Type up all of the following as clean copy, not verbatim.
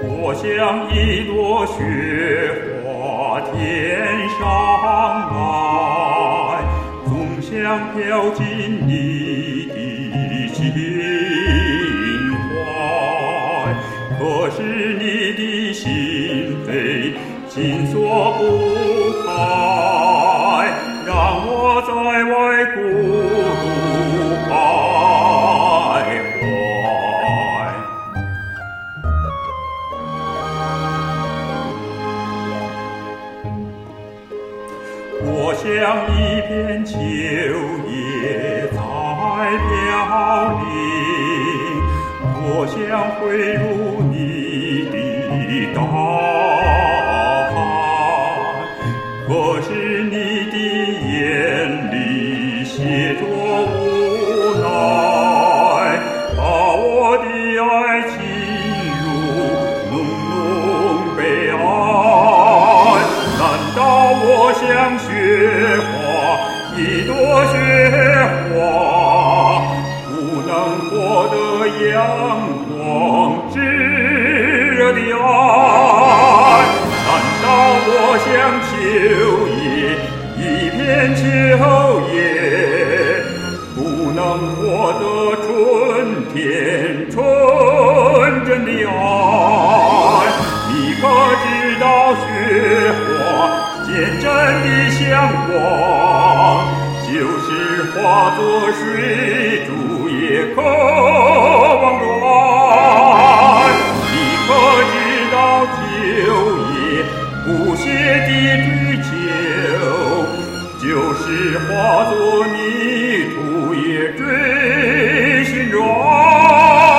我像一朵雪花天上来，总想飘进你的心怀。可是你的心扉紧锁不开，让我在外孤独徘徊。我像一片秋叶在飘零，我想汇入你的大海，可是你的眼里写着无奈，把我的爱情入浓浓悲哀。难道我像雪花，一朵雪花，不能获得阳光炙热的爱？难道我像秋叶，一片秋叶，不能获得春天纯真的爱？你可知道雪花坚贞的向往，就是化作水珠也渴望爱。你可知道秋叶不懈的追求，就是化作泥土也追寻着爱。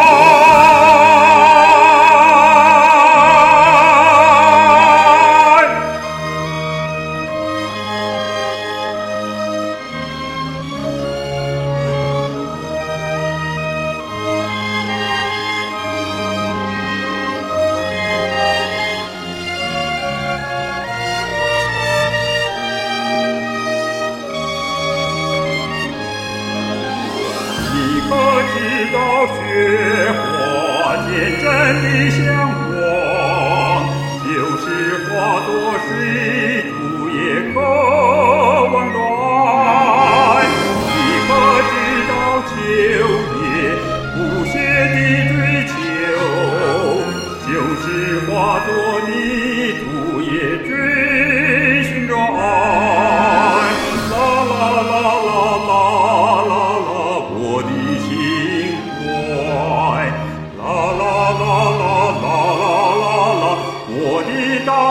你可知道雪花坚贞的向往，就是化作水珠也渴望爱。你可知道秋叶不懈的追求，就是化作泥土也追寻着爱。啦啦啦啦啦啦啦，我的情怀，啦啦啦啦啦啦啦啦，我的大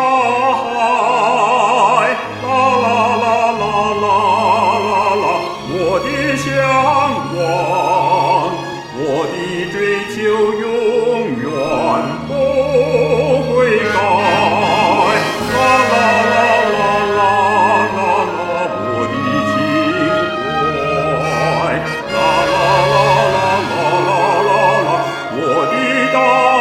海，啦啦啦啦啦啦啦，我的向往，我的追求永远不会改。啦啦啦啦啦啦啦，我的情怀，啦啦啦啦啦啦啦啦，我的大